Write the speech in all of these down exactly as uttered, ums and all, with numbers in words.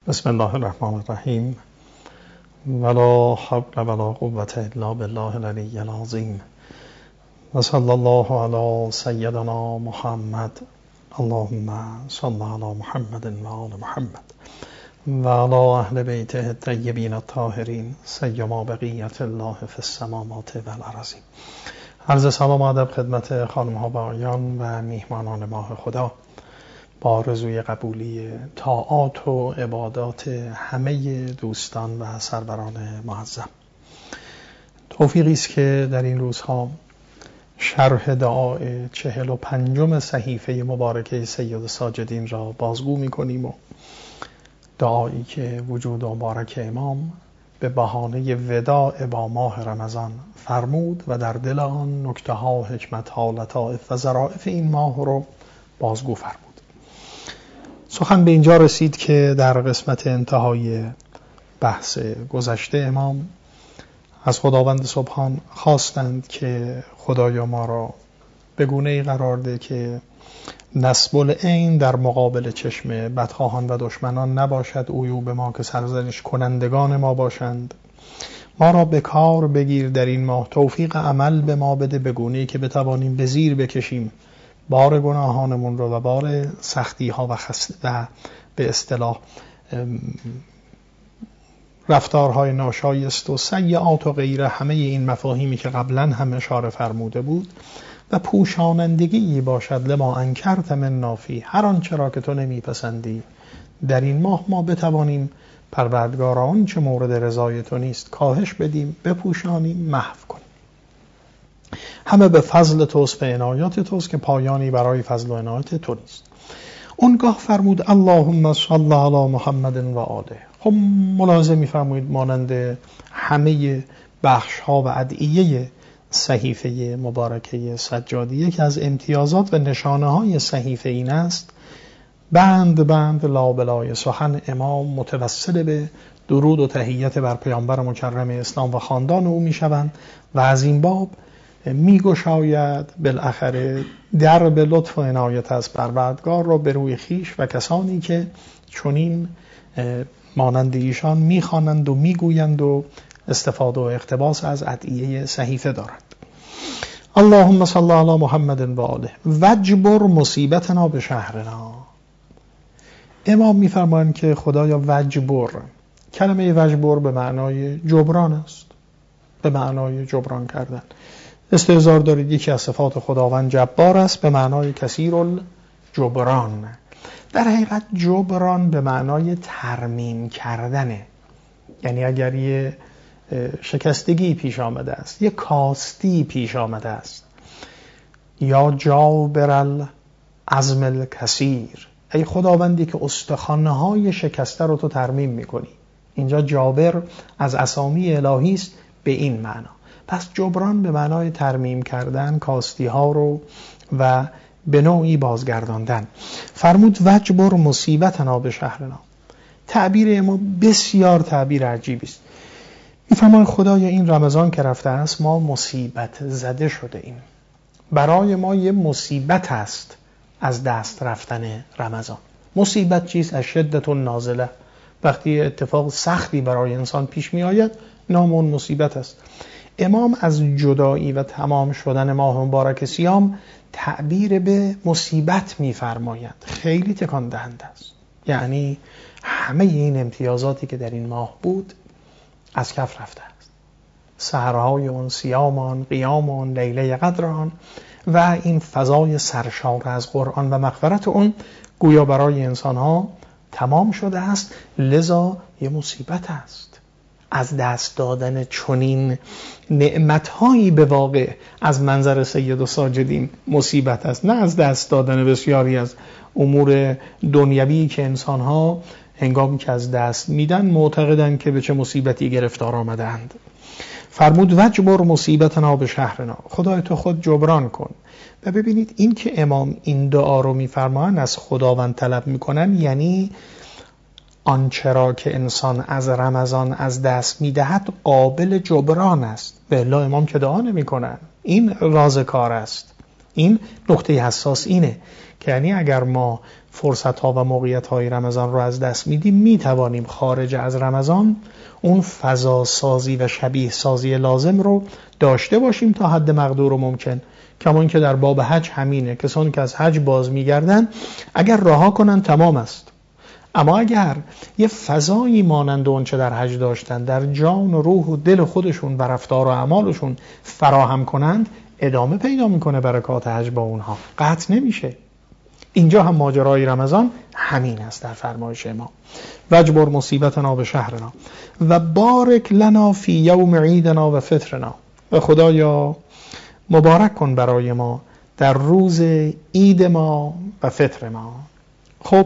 بسم الله الرحمن الرحیم ولا حول ولا قوة الا بالله العلی العظیم و صلی الله علی سیدنا محمد اللهم صل علی محمد و آل محمد و علی اهل بیته الطیبین الطاهرین سیما بقیت الله فی السماوات و الارضین. عرض سلام و ادب خدمت خانم ها و آقایان و میهمانان ماه خدا با آرزوی قبولی طاعات و عبادات همه دوستان و سروران معظم. توفیقی است که در این روزها شرح دعای چهل و پنجم صحیفه مبارکه سید ساجدین را بازگو می‌کنیم و دعایی که وجود مبارک امام به بهانه وداع با ماه رمضان فرمود و در دل آن نکته‌ها، حکمت‌ها، لطائف و ظرافت این ماه رو بازگو فرمود. سخن به اینجا رسید که در قسمت انتهای بحث گذشته امام از خداوند سبحان خواستند که خدایا ما را به گونه‌ای قرار ده که نسب العین در مقابل چشم بدخواهان و دشمنان نباشد، عیوب ما که سرزنش کنندگان ما باشند. ما را به کار بگیر در این ماه، توفیق عمل به ما بده به گونه‌ای که بتوانیم به زیر بکشیم بار گناهانمون رو و بار سختی ها و, خس... و به اصطلاح رفتارهای ناشایست و سیئات و غیره، همه این مفاهیمی که قبلا هم اشاره فرموده بود و پوشانندگی باشد لما انکرت من نافی، هر آنچه را که تو نمیپسندی در این ماه ما بتوانیم پروردگارا آنچه مورد رضای تو نیست کاهش بدیم، بپوشانیم، محو کنیم. همه به فضل توست، به عنایات توست که پایانی برای فضل و عنایت تو نیست. اونگاه فرمود اللهم صل علی محمد و آله. خب ملاحظه می‌فرمایید مانند همه بخش ها و ادعیه صحیفه مبارکه سجادیه که از امتیازات و نشانه های صحیفه این است، بند بند لابلای سخن امام متوسل به درود و تحیت بر پیامبر مکرم اسلام و خاندان او میشوند و از این باب میگشاید بالاخره در به لطف و عنایت از پروردگار را به روی خیش و کسانی که چنین مانند ایشان میخوانند و میگویند و استفاده و اقتباس از ادعیه صحیفه دارند. اللهم صل علی محمد و آله وجبر مصیبتنا به شهرنا. امام میفرمایند که خدایا وجبر، کلمه وجبر به معنای جبران است، به معنای جبران کردن. استحضار دارید یکی از صفات خداوند جبار است به معنای کثیر الجبران. در حقیقت جبران به معنای ترمیم کردنه، یعنی اگر یه شکستگی پیش آمده است، یه کاستی پیش آمده است، یا جابر العظم الکثیر، ای خداوندی که استخوان‌های شکسته رو تو ترمیم میکنی. اینجا جابر از اسامی الهی است به این معنا. پس جبران به معنای ترمیم کردن کاستی ها رو و به نوعی بازگرداندن. فرمود وجبر مصیبتنا به شهرنا. تعبیر ما بسیار تعبیر عجیبی است. میفرماید خدایا این رمضان که رفته است ما مصیبت زده شده ایم. برای ما یه مصیبت است از دست رفتن رمضان. مصیبت چیست؟ اشدت نازله. وقتی اتفاق سختی برای انسان پیش می آید نام اون مصیبت است. امام از جدایی و تمام شدن ماه مبارک صیام تعبیر به مصیبت می‌فرمایند. خیلی تکان دهنده است. یعنی همه این امتیازاتی که در این ماه بود از کف رفته است. سحرهای اون، صیام آن، قیام آن، لیله قدر آن و این فضای سرشار از قرآن و مغفرت اون گویا برای انسان‌ها تمام شده است. لذا یه مصیبت است. از دست دادن چنین نعمت‌هایی به واقع از منظر سید و ساجدین مصیبت است، نه از دست دادن بسیاری از امور دنیوی که انسان‌ها هنگامی که از دست میدن معتقدند که به چه مصیبتی گرفتار آمدند. فرمود وجبر مصیبتنا به شهرنا. خدای تو خود جبران کن. و ببینید این که امام این دعا رو می‌فرمایند از خداوند طلب می‌کنن، یعنی آنچه را که انسان از رمضان از دست می‌دهد قابل جبران است. به الا امام که دعا نمی‌کنن. این راز کار است. این نقطه حساس اینه که یعنی اگر ما فرصت ها و موقعیت های رمضان رو از دست میدیم، میتوانیم خارج از رمضان اون فضا سازی و شبیه سازی لازم رو داشته باشیم تا حد مقدور و ممکن. کما اینکه در باب حج همینه، کسانی که از حج باز میگردن اگر رها کنن تمام است، اما اگر یه فضایی مانند اون چه در حج داشتن در جان و روح و دل خودشون و رفتار و اعمالشون فراهم کنند، ادامه پیدا میکنه برکات حج با اونها، قطع نمیشه. اینجا هم ماجرای رمضان همین است در فرمایش ما. وجبر مصیبتنا به شهرنا و بارک لنا فی یوم عیدنا و فطرنا، و خدایا مبارک کن برای ما در روز عید ما و فطر ما. خب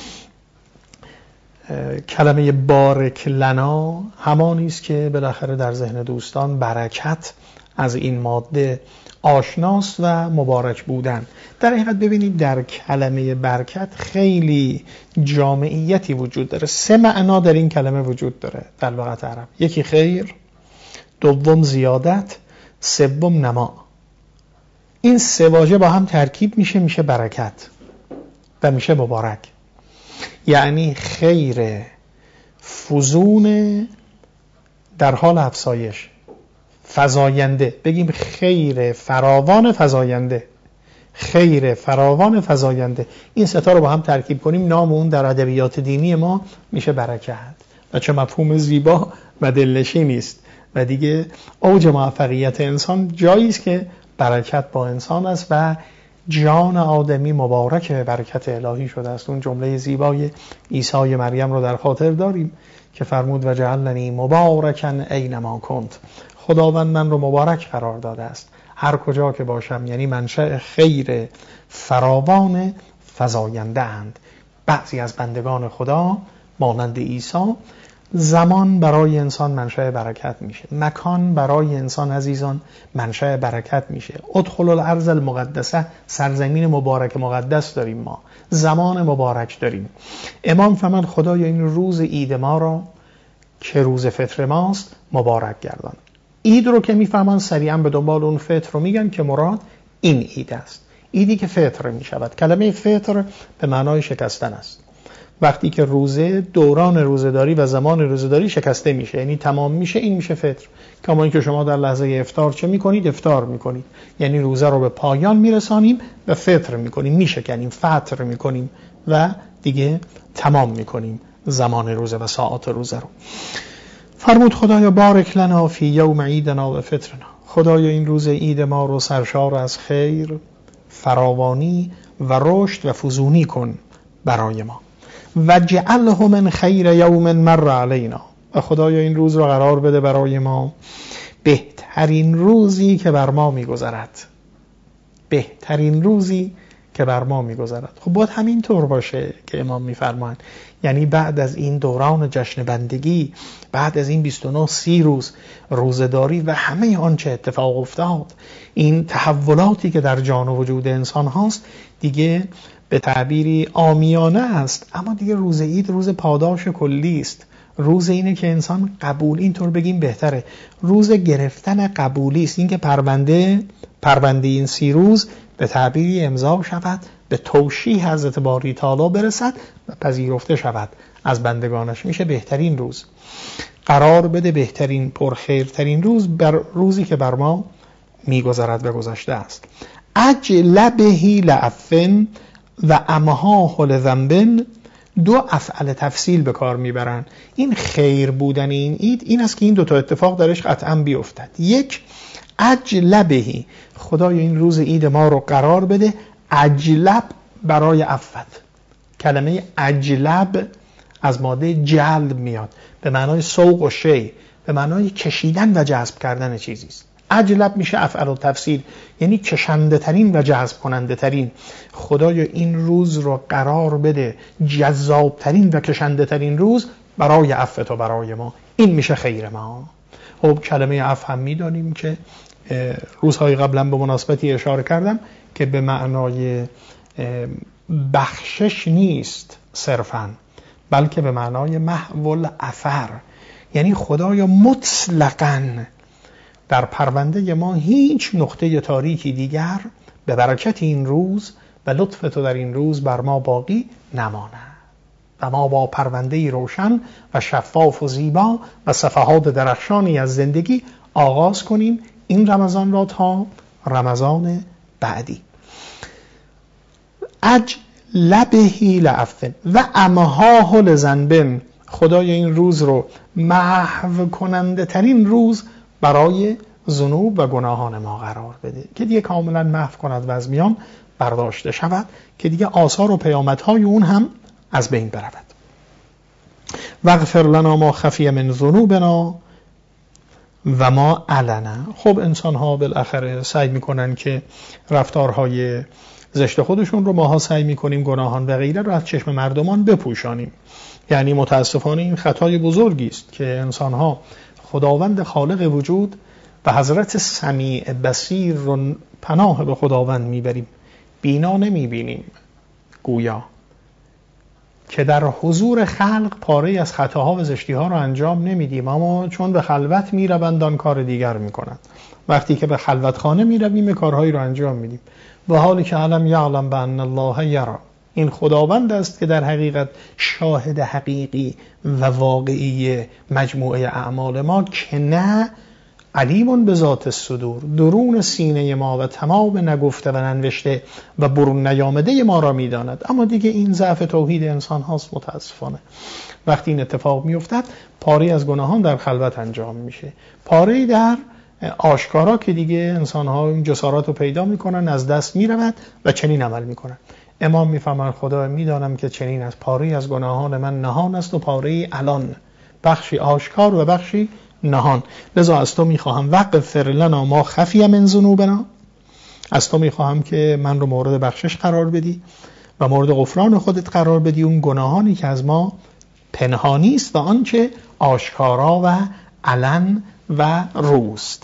کلمه بارک لنا همانی است که بالاخره در ذهن دوستان برکت از این ماده آشناست و مبارک بودن. در حقیقت ببینید در کلمه برکت خیلی جامعیتی وجود داره. سه معنا در این کلمه وجود داره در لغت عرب. یکی خیر، دوم زیادت، سوم نما. این سه واژه با هم ترکیب میشه میشه برکت و میشه مبارک. یعنی خیر فزون در حال افزایش، فزاینده، بگیم خیر فراوان فزاینده، خیر فراوان فزاینده. این ستا رو با هم ترکیب کنیم نام اون در ادبیات دینی ما میشه برکت. و چه مفهوم زیبا و دلنشینی است. و دیگه اوج موفقیت انسان جایی است که برکت با انسان است و جان آدمی مبارک برکت الهی شده است. اون جمله زیبای عیسی مریم رو در خاطر داریم که فرمود و جعلنی مبارکن اینما کنت، خداوند من رو مبارک قرار داده است هر کجا که باشم. یعنی منشأ خیر فراوان فزاینده اند. بعضی از بندگان خدا مانند عیسی، زمان برای انسان منشأ برکت میشه، مکان برای انسان عزیزان منشأ برکت میشه. ادخل الارض المقدسه، سرزمین مبارک مقدس داریم ما، زمان مبارک داریم. امام فرمان خدایا این روز عید ما را که روز فطر ماست مبارک گردان. عید رو که میفهمن سریعا به دنبال اون فطر رو میگن که مراد این عید است، عیدی که فطر میشود. کلمه فطر به معنای شکستن است. وقتی که روزه، دوران روزه‌داری و زمان روزه‌داری شکسته میشه، یعنی تمام میشه، این میشه فطر. کما اینکه شما در لحظه افطار چه میکنید؟ افطار میکنید، یعنی روزه رو به پایان میرسانیم و فطر میکنیم، میشکنیم، فطر میکنیم و دیگه تمام میکنیم زمان روزه و ساعات روزه رو. فرمود خدایا بارک لنا فی یوم عیدنا و فطرنا، خدایا این روز عید ما رو سرشار از خیر، فراوانی و رشد و فزونی کن برای ما. و جعله من خیر یوم مر علینا، و خدایا این روز رو قرار بده برای ما بهترین روزی که بر ما میگذرد، بهترین روزی که بر ما میگذرد. خب باید همین طور باشه که امام میفرمایند. یعنی بعد از این دوران جشن بندگی، بعد از این بیست و نه سی روز روزداری و همه آنچه اتفاق افتاد، این تحولاتی که در جان و وجود انسان هاست، دیگه به تعبیری عامیانه است، اما دیگه روز عید روز پاداش کلی است. روز اینه که انسان قبول، اینطور بگیم بهتره، روز گرفتن قبولی است. این که پرونده پرونده این سی روز به تعبیری امضا شود، به توشیح حضرت باری تعالی برسد و پذیرفته شود از بندگانش، میشه بهترین روز. قرار بده بهترین پرخیرترین روز بر روزی که بر ما میگذرد و گذشته است. اجل بهی لعفن و امها لذنبن، دو افعل تفصیل به کار میبرن. این خیر بودن این عید این است که این دو تا اتفاق درش قطعا بیفتد. یک، اجل بهی، خدای این روز عید ما رو قرار بده اجلب برای عفت. کلمه اجلب از ماده جلب میاد، به معنای سوق و شی، به معنای کشیدن و جذب کردن چیزی است. اجلب میشه افعل و تفصیل، یعنی کشنده ترین و جذب کننده ترین. خدایا این روز رو قرار بده جذاب ترین و کشنده ترین روز برای عفت و برای ما، این میشه خیر ما. خب کلمه عفو هم میدانیم که روزهای قبلا به مناسبتی اشاره کردم که به معنای بخشش نیست صرفاً، بلکه به معنای محو الاثر. یعنی خدایا مطلقاً در پرونده ما هیچ نقطه تاریکی دیگر به برکت این روز و لطف تو در این روز بر ما باقی نماند و ما با پرونده روشن و شفاف و زیبا و صفحات درخشانی از زندگی آغاز کنیم این رمضان را تا رمضان بعدی. اجل بهی لعفن و امحاه لذنب، خدای این روز رو محو کننده ترین روز برای ذنوب و گناهان ما قرار بده که دیگه کاملا محو کند و از میان برداشته شود که دیگه آثار و پیامدهای اون هم از بین برود. واغفر لنا ما خفی من ذنوبنا و ما علنا. خب انسان ها بالاخره سعی میکنن که رفتارهای زشت خودشون رو ماها سعی میکنیم گناهان و غیره رو از چشم مردمان بپوشانیم. یعنی متاسفانه این خطای بزرگی است که انسان ها خداوند خالق وجود و حضرت سمیع بصیر رو پناه به خداوند میبریم، بینا نمیبینیم، گویا که در حضور خلق پاره از خطاها و زشتیها رو انجام نمیدیم، اما چون به خلوت میروند آن کار دیگر میکنند. وقتی که به خلوت خانه میرویم کارهایی رو انجام میدیم، به حالی که علم یعلم بان الله یرا، این خداوند است که در حقیقت شاهد حقیقی و واقعی مجموعه اعمال ما که نه علیم به ذات الصدور، درون سینه ما و تمام نگفته و ننوشته و برون نیامده ما را میداند. اما دیگه این ضعف توحید انسان هاست متاسفانه. وقتی این اتفاق میافتد پاره از گناهان در خلوت انجام میشه، پاره در آشکارا که دیگه انسان ها این جسارت رو پیدا میکنن از دست میرود و چنین عمل میکنن. امام میفهمن خدا میدانم که چنین از پاره از گناهان من نهان است و پاره الان، بخشی آشکار و بخشی نهان. لذا از تو میخواهم واغفر لنا ما خفی من ذنوبنا، از تو میخواهم که من رو مورد بخشش قرار بدی و مورد غفران خودت قرار بدی اون گناهانی که از ما پنهانی است و آنچه آشکارا و علن و روست.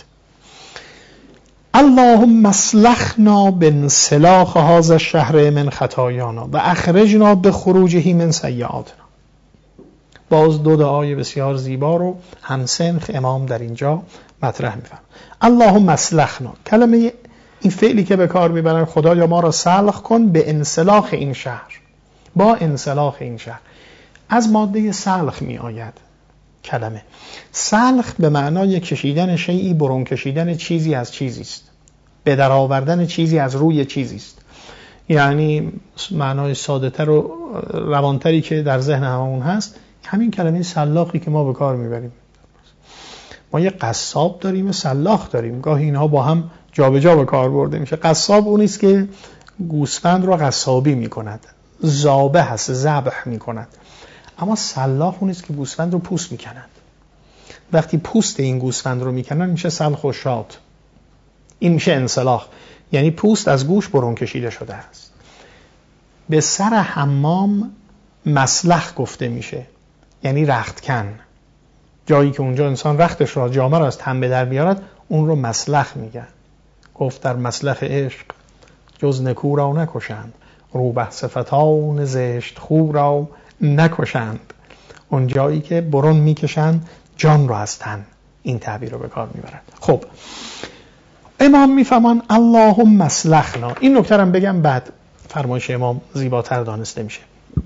اللهم اصلحنا بانسلاخ هذا الشهر من خطایانا و اخرجنا بخروجه من سیئاتنا. باز دو دعای بسیار زیبا رو همسنخ امام در اینجا مطرح می‌فرماید. اللهم اصلحنا، کلمه این فعلی که به کار میبرن خدایا ما را صلح کن به انسلاخ این شهر، با انسلاخ این شهر، از ماده سلخ می آید کلمه. سلخ به معنای کشیدن شیئی، برون کشیدن چیزی از چیزی است، به در آوردن چیزی از روی چیزی است. یعنی معنای ساده تر و روانتری که در ذهن همون هست همین کلمه سلاخی که ما به کار میبریم. ما یه قصاب داریم و سلاخ داریم، گاهی اینها با هم جابجا به کار برده میشه. قصاب اون است که گوسفند رو قصابی میکند، ذابح هست، ذبح میکند. اما سلاخ اون است که گوسفند رو پوست میکند. وقتی پوست این گوسفند رو میکنن میشه سلخ و شات، این میشه انسلاخ، یعنی پوست از گوش برون کشیده شده است. به سر حمام مسلخ گفته میشه، یعنی رختکن، جایی که اونجا انسان رختش را جامه را از تن به در بیارد اون رو مسلخ میگن. گفت در مسلخ عشق جز نکو را نکشند، روبه صفتان زشت خو را نکشند. اون جایی که برون میکشند جان را از تن، این تعبیر رو به کار میبرند. خب امام میفهمان اللهم اصلحنا. این نکته هم بگم بعد فرمایش امام زیباتر دانسته میشه.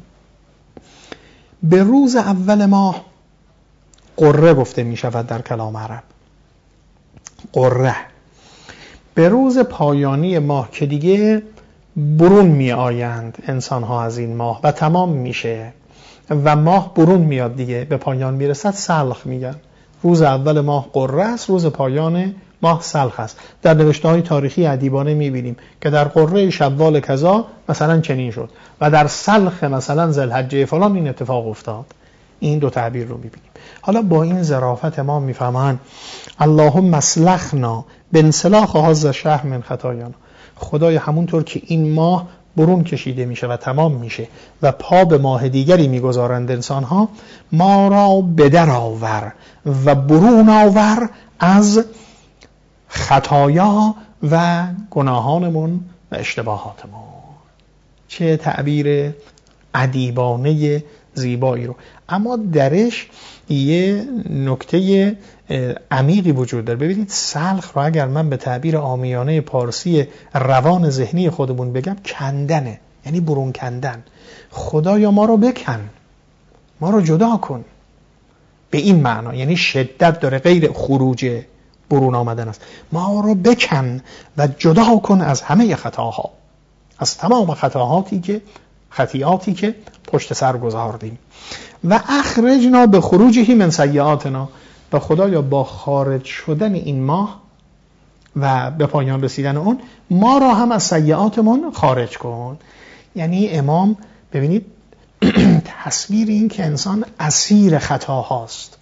به روز اول ماه قره گفته میشود در کلام عرب، قره. به روز پایانی ماه که دیگه برون می آیند انسان ها از این ماه و تمام میشه و ماه برون میاد دیگه به پایان میرسد، سلخ میگن. روز اول ماه قره است، روز پایان ماه سلخ است. در نوشته های تاریخی ادیبانه میبینیم که در قره شوال کذا مثلا چنین شد و در سلخ مثلا ذوالحجه فلان این اتفاق افتاد. این دو تعبیر رو میبینیم. حالا با این ظرافت ما میفهمن اللهم اصلحنا بانسلاخ هذا الشهر من خطایانا. خدای همونطور که این ماه برون کشیده میشه و تمام میشه و پا به ماه دیگری میگذارند انسان ها، ما را بدر آور و برون آور از خطایا و گناهانمون و اشتباهاتمون. چه تعبیر ادیبانه زیبایی رو. اما درش یه نکته عمیقی وجود داره. ببینید سلخ رو اگر من به تعبیر عامیانه پارسی روان ذهنی خودمون بگم کندنه، یعنی برون کندن. خدایا ما رو بکن، ما رو جدا کن، به این معنا، یعنی شدت داره، غیر خروج برون آمدن است. ما رو بکن و جدا کن از همه خطاها، از تمام خطاهاتی که خطیاتی که پشت سر گذاردیم. و اخرجنا به خروجه من سیئاتنا، و خدایا با خارج شدن این ماه و به پایان رسیدن اون، ما را هم از سیئاتمون خارج کن. یعنی امام ببینید تصویر این که انسان اسیر خطاهاست،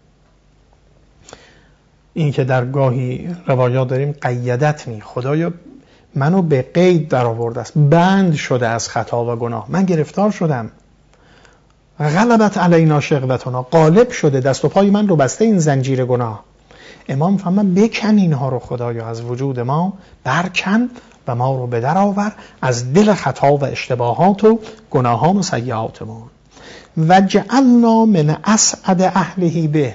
این که در گاهی روایات داریم قیدتنی، خدایا منو به قید در آورده است، بند شده از خطا و گناه، من گرفتار شدم. غلبت علینا شقوتنا، غالب شده، دست و پای من رو بسته این زنجیر گناه. امام فرمان بکن اینها رو خدایا از وجود ما، برکن و ما رو به در آور از دل خطا و اشتباهات و گناهان و سیئاتمون. و جعلنا من اسعد اهله به،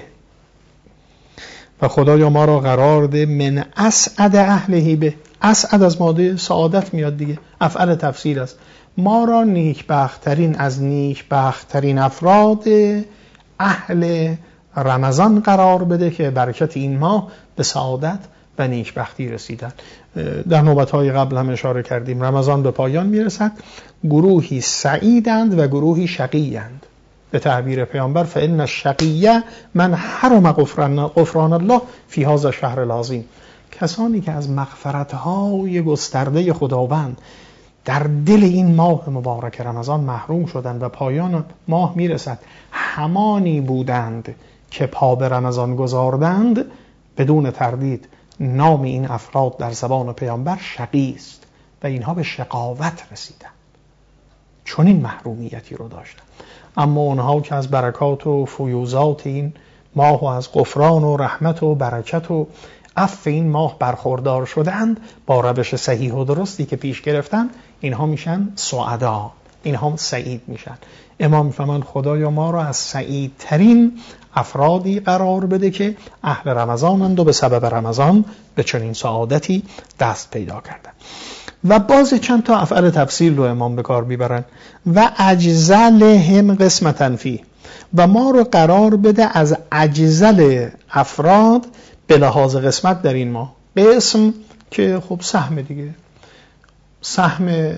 و خدایا ما رو قرار ده من اسعد اهله به. اسعد از ماده سعادت میاد دیگه، افعل تفصیل است. ما را نیکبخترین از نیکبخترین افراد اهل رمضان قرار بده که برکت این ماه به سعادت و نیکبختی رسیدن. در نوبت‌های قبل هم اشاره کردیم رمضان به پایان میرسد، گروهی سعیدند و گروهی شقی‌اند. به تعبیر پیامبر فإن الشقیه من حرم غفران غفران الله فی هذا الشهر العظیم، کسانی که از مغفرت‌های گسترده خداوند در دل این ماه مبارک رمضان محروم شدند و پایان ماه میرسد، همانی بودند که پا به رمضان گذاردند، بدون تردید نام این افراد در زبان پیامبر شقی است و اینها به شقاوت رسیدند، چون این محرومیتی رو داشتند. اما اونها که از برکات و فیوزات این ماه و از غفران و رحمت و برکت و عفو این ماه برخوردار شدند، با روش صحیح و درستی که پیش گرفتند، اینها میشن سعدا، اینها سعید میشن. امام میفهمند خدایا ما را از سعیدترین افرادی قرار بده که اهل رمضانند و به سبب رمضان به چنین سعادتی دست پیدا کردن. و باز چند تا افعال تفصیل رو امام به کار میبرن. و اجزلهم قسمتن فی، و ما رو قرار بده از اجزل افراد به لحاظ قسمت در این ماه. قسم که خب سهم دیگه، سهم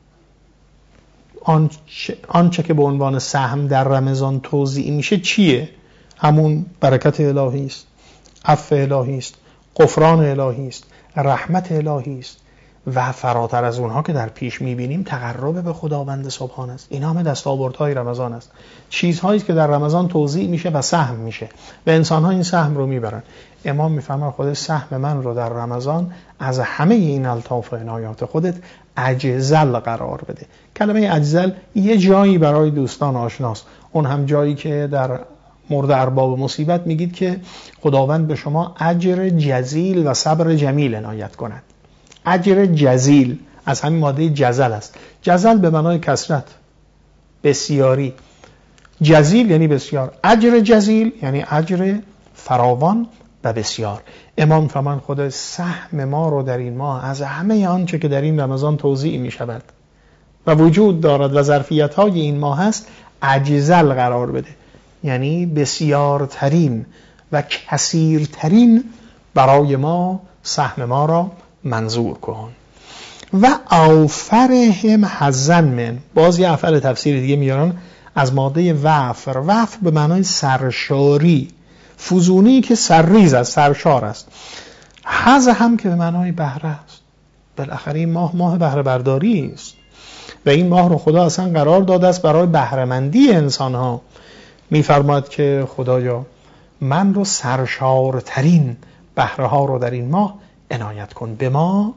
آنچه, آنچه که به عنوان سهم در رمضان توزیع میشه چیه؟ همون برکت الهی است، عفو الهی است، غفران الهی است، رحمت الهی است و فراتر از اونها که در پیش میبینیم تقرب به خداوند سبحان است. این همه دستاوردهای رمضان است، چیزهایی که در رمضان توزیع میشه و سهم میشه و انسانها این سهم رو میبرن. امام میفهمه خود سهم من رو در رمضان از همه این الطاف و عنایات خودت اجزل قرار بده. کلمه اجزل یه جایی برای دوستان آشناست، اون هم جایی که در مورد ارباب مصیبت میگید که خداوند به شما اجر جزیل و صبر جمیل عنایت کند. اجر جزیل از همین ماده جزل است. جزل به معنای کثرت، بسیاری. جزیل یعنی بسیار. اجر جزیل یعنی اجر فراوان و بسیار. امام فرمان خدا سهم ما رو در این ماه از همه آنچه که در این رمضان توزیع می شود و وجود دارد و ظرفیت های این ماه هست اجزل قرار بده، یعنی بسیارترین و کثیرترین برای ما سهم ما را منظور کن. و اوفرهم حظن من، باز یه افعال تفسیر دیگه میارن از ماده وفر. وفر به معنای سرشاری، فزونی که سرریز است، سرشار است. حظ هم که به معنای بهره است. بالاخره این ماه ماه بهره برداری است و این ماه رو خدا اصلا قرار داده است برای بهره مندی انسان ها. میفرماید که خدایا من رو سرشارترین بهره ها رو در این ماه عنایت کن، به ما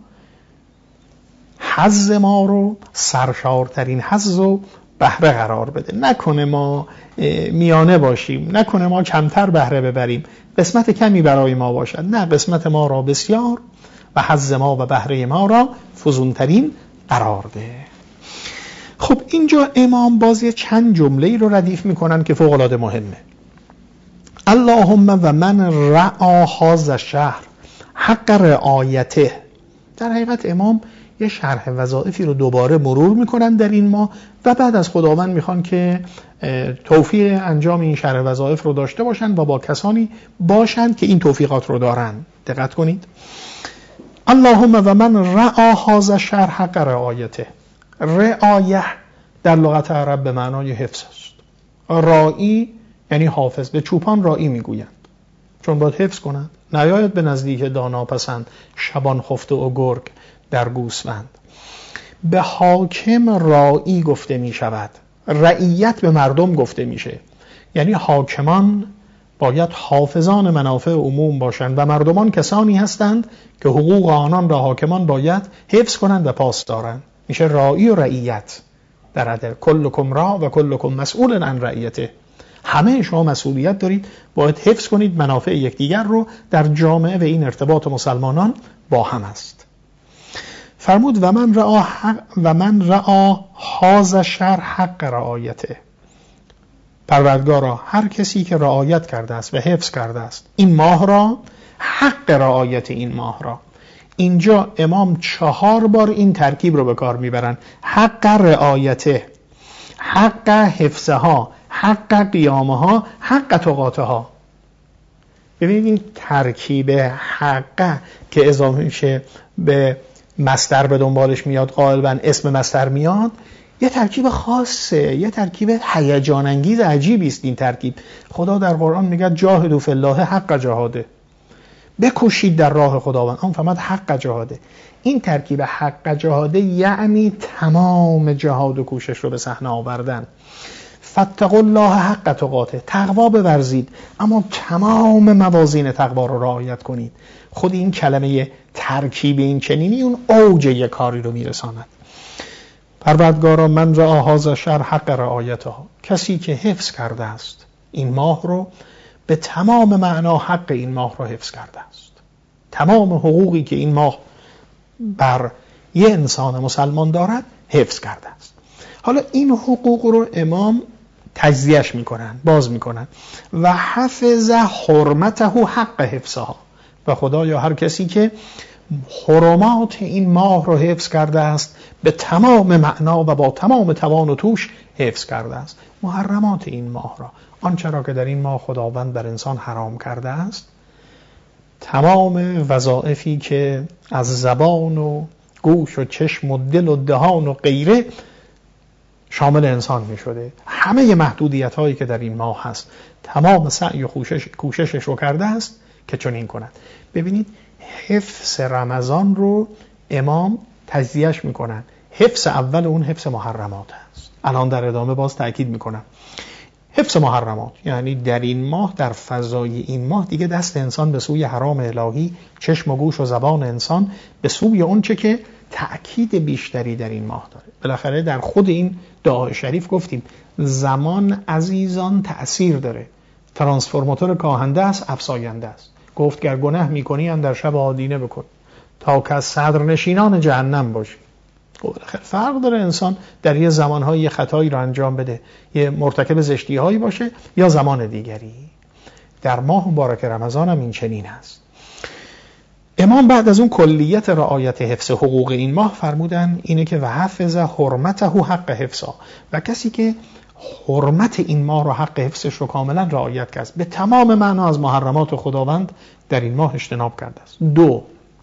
حظ ما رو سرشارترین حظ و بهره قرار بده، نکنه ما میانه باشیم، نکنه ما کمتر بهره ببریم، قسمت کمی برای ما باشد، نه، قسمت ما را بسیار و حظ ما و بهره ما را فزونترین قرار ده. خب اینجا امام بازی چند جمله رو ردیف میکنن که فوق العاده مهمه. اللهم و من رعا هذا الشهر حق رعایته. در حقیقت امام یه شرح وظایفی رو دوباره مرور میکنن در این ماه و بعد از خداوند میخوان که توفیق انجام این شرح وظایف رو داشته باشن و با کسانی باشن که این توفیقات رو دارن. دقت کنید. اللهم و من رعا هذا الشهر حق رعایته. رعایه در لغت عرب به معنای حفظ است. رائی یعنی حافظ. به چوپان رائی میگویند چون باید حفظ کنند. نیاید به نزدیک دانا پسند شبان خفته و گرگ در گوسفند. به حاکم رائی گفته می شود. رعیت به مردم گفته میشه. یعنی حاکمان باید حافظان منافع عموم باشند و مردمان کسانی هستند که حقوق آنان را حاکمان باید حفظ کنند و پاس دارند. میشه رائی و رعیت در عدل. کلکم را و کلکم مسئول عن رعیته. همه شما مسئولیت دارید، باید حفظ کنید منافع یکدیگر رو در جامعه و این ارتباط مسلمانان با هم است. فرمود و من رعا حق و من رعا هذا الشهر حق رعایته. پروردگارا هر کسی که رعایت کرده است و حفظ کرده است این ماه را، حق رعایت این ماه را. اینجا امام چهار بار این ترکیب رو به کار میبرن. حق رعایته، حق حفظها، حق قیامها، حق تقاتها. ببینید این ترکیب حق که اضافه میشه به مصدر به دنبالش میاد، غالبا اسم مصدر میاد، یه ترکیب خاصه، یه ترکیب هیجان انگیز عجیبی است این ترکیب. خدا در قرآن میگه جاهدوا فی الله حق جهاده، بکوشید در راه خداوند. اون فهمد حق جهاده. این ترکیب حق جهاده یعنی تمام جهاد و کوشش رو به صحنه آوردن. فاتقوا الله حق تقاته، تقوا بورزید اما تمام موازین تقوا رو رعایت کنید. خود این کلمه ترکیب این چنینی اون اوج یک کاری رو میرساند. پروردگارا من رعا هذا الشهر حق رعایتها، کسی که حفظ کرده است این ماه رو به تمام معنا حق این ماه رو حفظ کرده است. تمام حقوقی که این ماه بر یه انسان مسلمان دارد حفظ کرده است. حالا این حقوق رو امام تجزیهش میکنن، باز میکنن. و حفظ حرمته حق حفظها، و خدایا هر کسی که حرمات این ماه رو حفظ کرده است به تمام معنا و با تمام توان و توش حفظ کرده است. محرمات این ماه را، آنچه را که در این ماه خداوند بر انسان حرام کرده است، تمام وظایفی که از زبان و گوش و چشم و دل و دهان و غیره شامل انسان می شده، همه محدودیت هایی که در این ماه هست، تمام سعی و کوشش کوششش رو کرده است که چنین کند. ببینید حفظ رمضان رو امام تجزیهش میکنن. حفظ اول اون حفظ محرمات است. الان در ادامه باز تأکید میکنم. حفظ محرمات یعنی در این ماه، در فضای این ماه دیگه دست انسان به سوی حرام الهی، چشم و گوش و زبان انسان به سوی اون چه که تأکید بیشتری در این ماه داره. بالاخره در خود این دعای شریف گفتیم زمان عزیزان تأثیر داره، ترانسفورماتور کاهنده است، افزاینده است. گفت گر گناه میکنی اندر شب آدینه بکن تا که از صدر نشینان جهنم باشی. بالاخره فرق داره انسان در یه زمانهای یه خطایی رو انجام بده، یه مرتکب زشتی هایی باشه یا زمان دیگری. در ماه مبارک رمضان هم این چنین است. امام بعد از اون کلیت رعایت حفظ حقوق این ماه فرمودن اینه که و حفظ حرمته حق حفظا، و کسی که حرمت این ماه رو، حق حفظش رو کاملا رعایت کرد، به تمام معنا از محرمات خداوند در این ماه اجتناب کرده است. دو،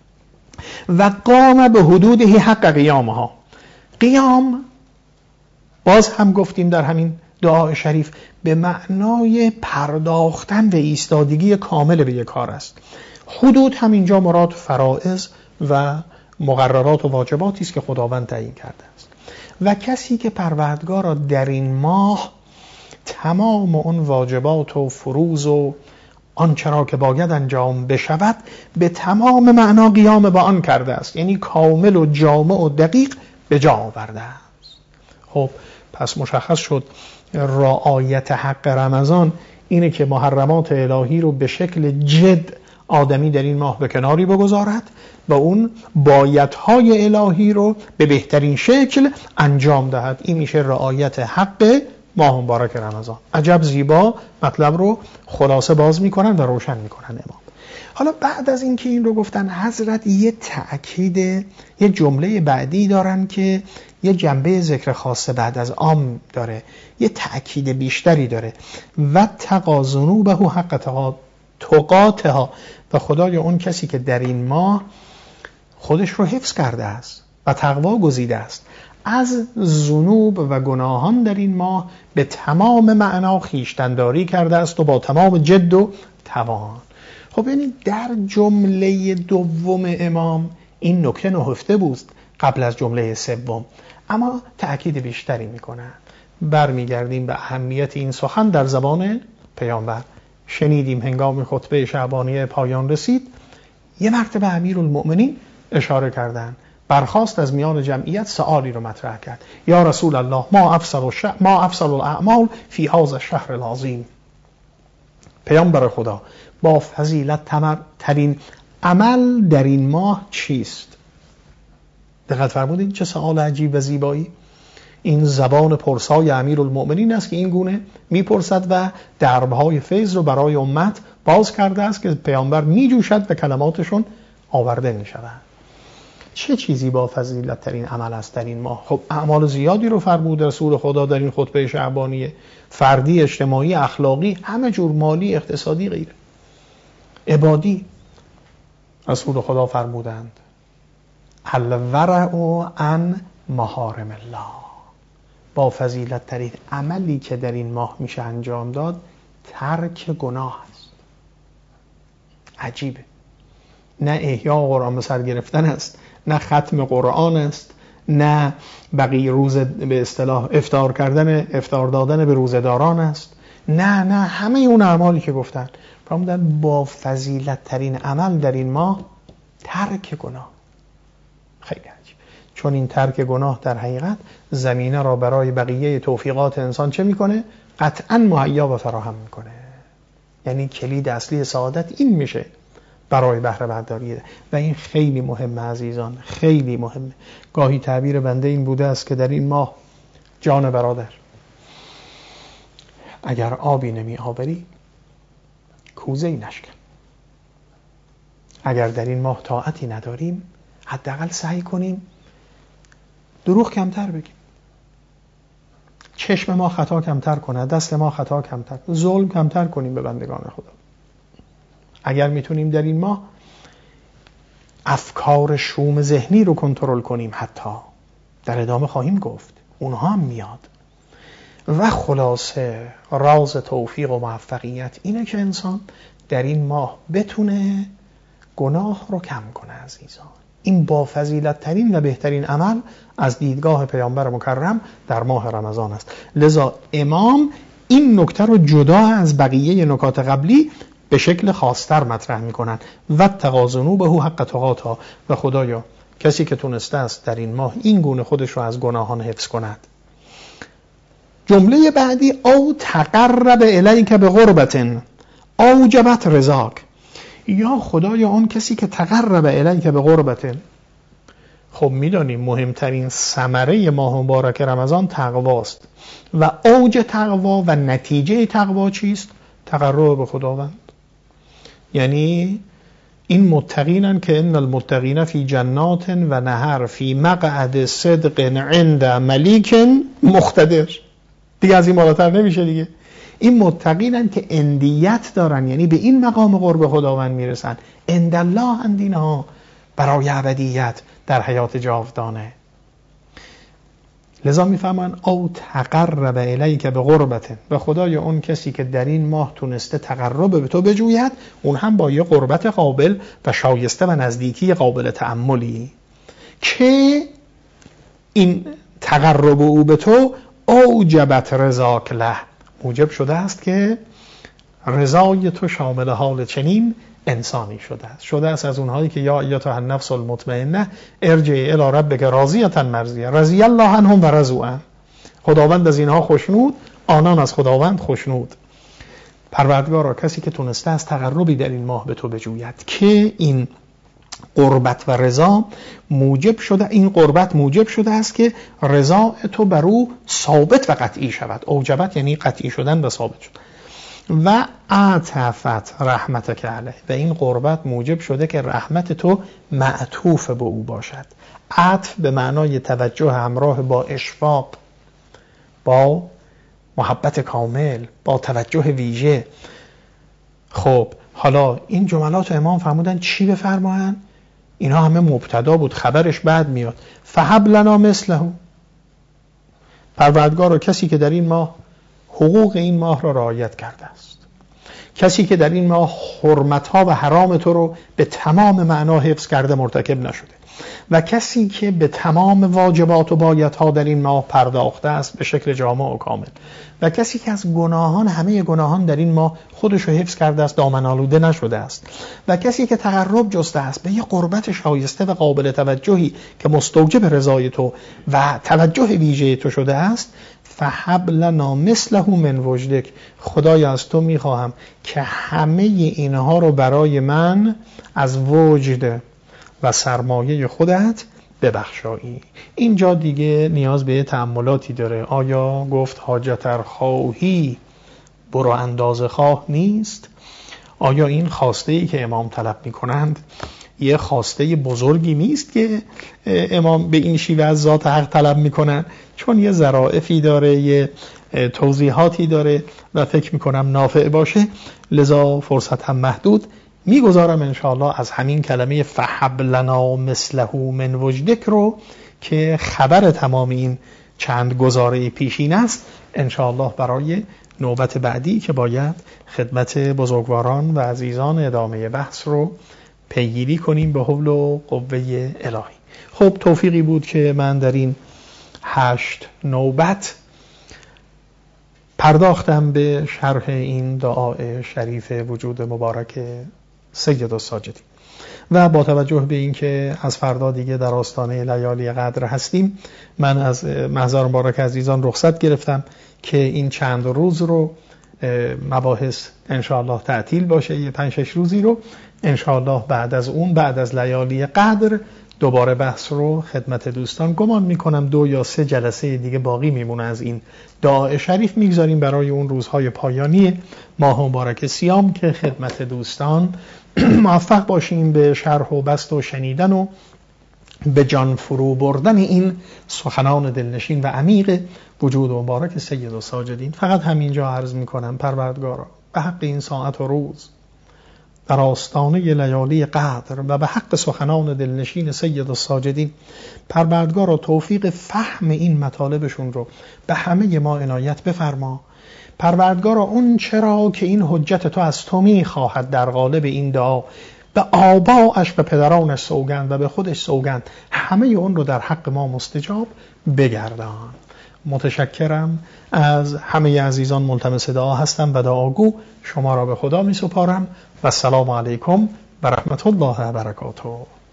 و قام به حدوده حق قیامها. قیام باز هم گفتیم در همین دعای شریف به معنای پرداختن و ایستادگی کامل به یک کار است. حدود هم اینجا مراد فرائض و مقررات و واجباتی است که خداوند تعیین کرده است. و کسی که پروردگار را در این ماه تمام اون واجبات و فروض و آنچه را که باید انجام بشود به تمام معنا قیام با آن کرده است، یعنی کامل و جامع و دقیق به جا آورده است. خب پس مشخص شد رعایت حق رمضان اینه که محرمات الهی رو به شکل جد آدمی در این ماه به کناری بگذارد و اون بایدهای الهی رو به بهترین شکل انجام دهد. این میشه رعایت حق ماه مبارک رمضان. عجب زیبا مطلب رو خلاصه باز میکنن و روشن میکنن امام. حالا بعد از اینکه این رو گفتن، حضرت یه تأکید، یه جمله بعدی دارن که یه جنبه ذکر خاصه بعد از عام داره، یه تأکید بیشتری داره. و تقاذنوبه حق تقاتها، و خدای اون کسی که در این ماه خودش رو حفظ کرده است و تقوا گزیده است، از ذنوب و گناهان در این ماه به تمام معنا خویشتن‌داری کرده است و با تمام جد و توان. خب یعنی در جمله دوم امام این نکته نهفته بود قبل از جمله سوم، اما تأکید بیشتری میکنه. برمیگردیم به اهمیت این سخن در زبان پیامبر. شنیدیم هنگام خطبه شعبانیه پایان رسید، یه مرتبه امیرالمؤمنین اشاره کردن، برخاست از میان جمعیت سوالی رو مطرح کرد: یا رسول الله، ما افضل الش... ما افضل الاعمال فی هذا الشهر العظیم. پیامبر خدا، با فضیلت ترین عمل در این ماه چیست؟ دقت فرمودید چه سوال عجیب و زیبایی. این زبان پرسای امیرالمؤمنین است که این گونه میپرسد و دربهای فیض رو برای امت باز کرده است که پیامبر میجوشد و کلماتشون آورده میشود. چه چیزی با فضیلت ترین عمل است در این ماه؟ خب اعمال زیادی رو فرمود رسول خدا در این خطبه شعبانیه، فردی، اجتماعی، اخلاقی، همه جور، مالی، اقتصادی، غیره، عبادی. رسول خدا فرمودند: الورع عن محارم الله. با فضیلت ترین عملی که در این ماه میشه انجام داد ترک گناه است. عجیبه. نه احیا قرآن به سر گرفتن است، نه ختم قرآن است، نه بقیه روز به اصطلاح افطار کردن، افطار دادن به روزداران است، نه نه همه اون اعمالی که گفتن. فرمودن با فضیلت ترین عمل در این ماه ترک گناه. خیلی عجیب، چون این ترک گناه در حقیقت زمینه را برای بقیه توفیقات انسان چه میکنه؟ قطعا مهیا و فراهم میکنه. یعنی کلید اصلی سعادت این میشه برای بهره برداری، و این خیلی مهمه عزیزان، خیلی مهمه. گاهی تعبیر بنده این بوده است که در این ماه جان برادر، اگر آبی نمی آوری کوزه ای نشکن. اگر در این ماه طاعتی نداریم حداقل سعی کنیم دروغ کمتر بگیم، چشم ما خطا کمتر کنه، دست ما خطا کمتر، ظلم کمتر کنیم به بندگان خدا. اگر میتونیم در این ماه افکار شوم ذهنی رو کنترل کنیم، حتی در ادامه خواهیم گفت اونها هم میاد. و خلاصه راز توفیق و موفقیت اینه که انسان در این ماه بتونه گناه رو کم کنه عزیزان. این با فضیلت ترین و بهترین عمل از دیدگاه پیامبر مکرم در ماه رمضان است. لذا امام این نکته رو جدا از بقیه نکات قبلی به شکل خاص‌تر مطرح می‌کنن: و تقاذنوبه حق تقاتها. و خدایا کسی که تونسته است در این ماه این گونه خودش رو از گناهان حفظ کند. جمله بعدی: او تقرب الیک بقربت اوجبت رضاک. یا خدایا اون کسی که تقرب الیک بقربت. خب میدانیم مهمترین ثمره ماه مبارک رمضان تقواست و اوج تقوا و نتیجه تقوا چیست؟ تقرب به خداوند. یعنی این متقینن که ان المتقین فی جنات و نهر فی مقعد صدق عند ملیک مقتدر. دیگه از این بالاتر نمیشه دیگه. این متقینن که اندیت دارن، یعنی به این مقام قرب خداوند میرسن. عند الله اندینها، برای ابدیت در حیات جاودانه. لذا میفهمن او تقرب الیک بقربت. و خدای اون کسی که در این ماه تونسته تقرب به تو بجوید، اون هم با یه قربت قابل و شایسته و نزدیکی قابل تأملی، که این تقرب او به تو اوجبت رضاک له، موجب شده است که رضای تو شامل حال چنین انسانی شده است. شده است از اونهایی که یا ایتها النفس المطمئنه ارجعی الی ربک راضیه مرضیه رضی الله عنهم و رضوا عنه. خداوند از اینها خوشنود، آنان از خداوند خوشنود. پروردگارا کسی که تونسته از تقربی در این ماه به تو بجوید که این قربت و رضا موجب شده، این قربت موجب شده است که رضا تو بر او ثابت و قطعی شود. اوجبت یعنی قطعی شدن و ثابت شدن. و عطفت رحمتک علیه، و این قربت موجب شده که رحمت تو معطوف به او باشد. عطف به معنای توجه همراه با اشفاق، با محبت کامل، با توجه ویژه. خب حالا این جملات امام فرمودن چی بفرمایند؟ اینا همه مبتدا بود، خبرش بعد میاد. فهب لنا مثله، پروردگار و کسی که در این ماه حقوق این ماه را رعایت کرده است، کسی که در این ماه حرمت‌ها و حرام تو رو به تمام معنا حفظ کرده، مرتکب نشده، و کسی که به تمام واجبات و بایدها در این ماه پرداخته است به شکل جامع و کامل، و کسی که از گناهان، همه گناهان در این ماه خودش رو حفظ کرده است، دامن آلوده نشده است، و کسی که تقرب جسته است به یه قربت شایسته و قابل توجهی که مستوجب رضای تو و توجه ویژه تو شده است. فهب لنا مثله من وجدک، خدایا از تو میخواهم که همه اینها رو برای من از وجد و سرمایه خودت ببخشایی. اینجا دیگه نیاز به تأملاتی داره. آیا گفت حاجتر خواهی برو اندازه خواه نیست؟ آیا این خواسته‌ای که امام طلب میکنند یه خواسته بزرگی نیست که امام به این شیوه از ذات حق طلب میکنن؟ چون یه ظرافی داره، یه توضیحاتی داره و فکر میکنم نافع باشه، لذا فرصت هم محدود. میگذارم انشاءالله از همین کلمه فهب لنا مثله من وجدک رو که خبر تمام این چند گزاره پیشین است، انشاءالله برای نوبت بعدی که باید خدمت بزرگواران و عزیزان ادامه بحث رو پیگیری کنیم به حول و قوه الهی. خب توفیقی بود که من در این هشت نوبت پرداختم به شرح این دعای شریف وجود مبارک سید الساجدین، و با توجه به این که از فردا دیگه در آستانه لیالی قدر هستیم، من از محضر مبارک عزیزان رخصت گرفتم که این چند روز رو مباحث انشاءالله تعطیل باشه، یه پنج شش روزی رو انشاءالله بعد از اون، بعد از لیالی قدر دوباره بحث رو خدمت دوستان، گمان میکنم دو یا سه جلسه دیگه باقی میمونه از این دعای شریف، میگذاریم برای اون روزهای پایانی ماه مبارک صیام که خدمت دوستان موفق باشیم به شرح و بسط و شنیدن و به جان فرو بردن این سخنان دلنشین و عمیق وجود مبارک سید الساجدین. فقط همینجا عرض میکنم پروردگارا به حق این ساعت و روز در آستانه لیالی قدر و به حق سخنان دلنشین سید الساجدین، پروردگارا توفیق فهم این مطالبشون رو به همه ما عنایت بفرما. پروردگارا اون چرا که این حجت تو از تو میخواهد در قالب این دعا، به آباش و پدرانش سوگند و به خودش سوگند، همه اون رو در حق ما مستجاب بگردان. متشکرم از همه عزیزان، ملتمس دعا هستم و دعاگو شما را به خدا می سپارم و السلام علیکم و رحمت الله و برکاته.